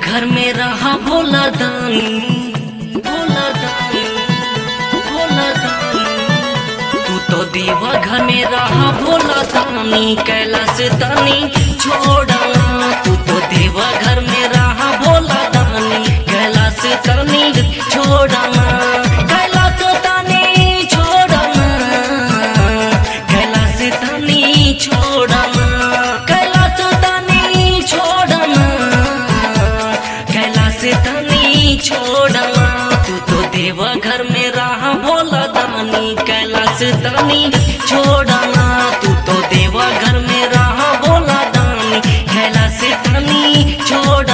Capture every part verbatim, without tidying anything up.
घर में रहा भोला दानी, भोला दानी, भोला दानी। तू तो देवा घर में रहा भोला दानी, कैलाश दानी छोड़ना। तू तो देवा घर में रहा भोला दानी, कैलाश दानी छोड़ना, कैलाश दानी छोड़ना, कैलाश दानी छोड़ना, कैलाश दानी छोड़ना, कैलाश दानी छोड़ना। तू तो देवा घर में रहा भोला दानी, कैलाश दानी छोड़ना। तू तो देवा घर में रहा भोला दानी, कैलाश दानी छोड़ना।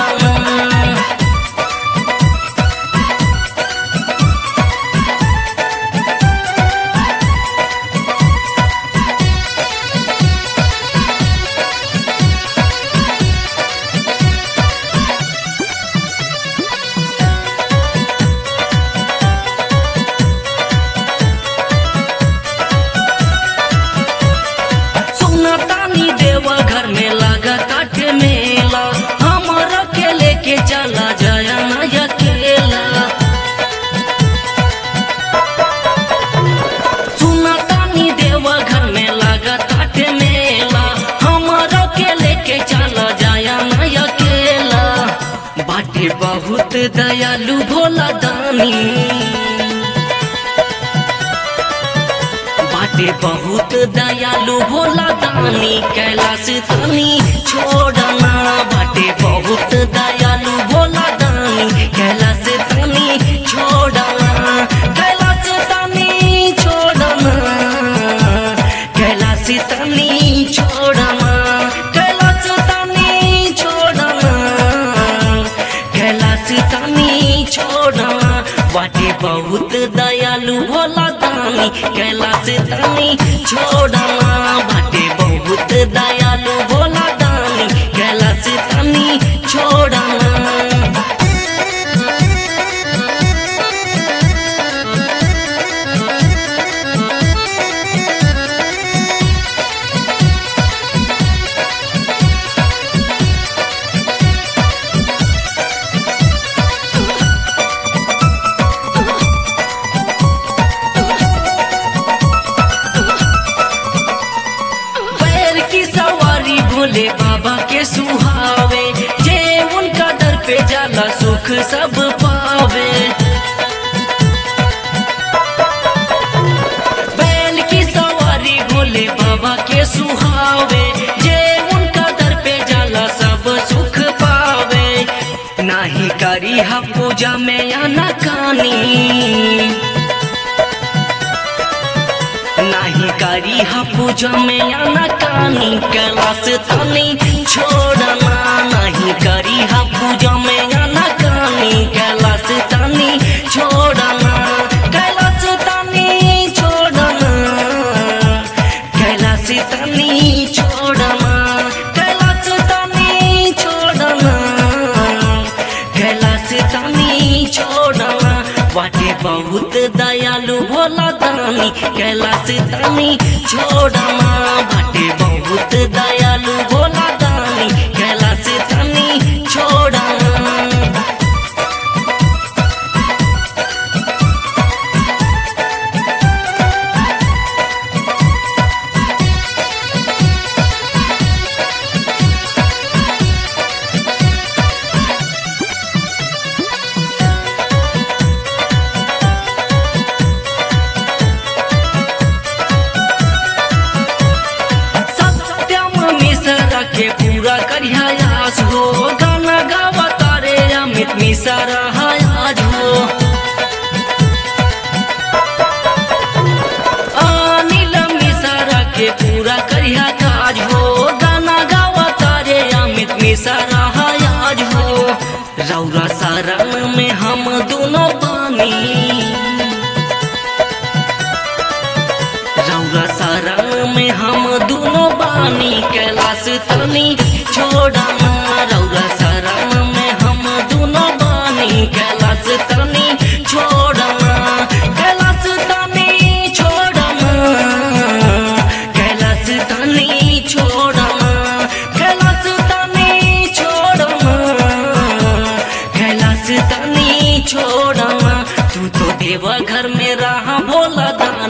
तानी देवा घर में लगा काठ मेला, हमारा के लेके चला जाया ना अकेला। सुना तानी देवा घर में लगा काठ मेला, हमारा के लेके चला जाया ना अकेला। बाटे बहुत दयालु भोला दानी, बाटे बहुत दयालु भोला दानी, कैलाश दानी छोड़ना। बाटे बहुत दयालु भोला दानी, कैलाश दानी छोड़ना, कैलाश दानी छोड़ना, कैलाश दानी छोड़ना, कैलाश दानी छोड़ना, कैलाश दानी छोड़ना। बाटे बहुत दयालु भोला दानी, कैलाश दानी छोड़ना। बाटे बहुत दयालु भोला दानी, कैलाश दानी छोड़ना। भोले बाबा के सुहावे, जे उनका दर पे जाला सुख सब पावे। बैल की सवारी भोले बाबा के सुहावे, जे उनका दर पे जाला सब सुख पावे। नाही करी हा पूजा में या ना कानी, नाही करी हा पूजा में या ना कानी, कैलाश दानी छोड़ना। नहीं करी हा पूजा में या ना कानी, कैलाश दानी छोड़ना, कैलाश दानी छोड़ना, कैलाश दानी छोड़ना, कैलाश दानी छोड़ना, कैलाश दानी छोड़ना। बाटे बहुत दयालु भोला दानी, कैलाश दानी छोड़ना। बाटे बहुत दयालु भोला दानी, कैलाश दानी छोड़ना। के पूरा करिया आस हो, गाना गावा तारे अमित मिश्रा आज हो। अनिल मिश्रा के पूरा करिया काज हो, गाना गावा तारे अमित मिश्रा आज हो। रौरा शरण में हम दोनों बानी, रौरा शरण में हम दोनों बानी, कैलाश दानी छोड़ना। रौरा शरण में हम दोनों बानी, कैलाश दानी छोड़ना, कैलाश दानी छोड़ना, कैलाश दानी छोड़ना, कैलाश दानी छोड़ना,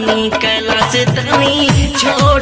दानी कैलाश दानी छोड़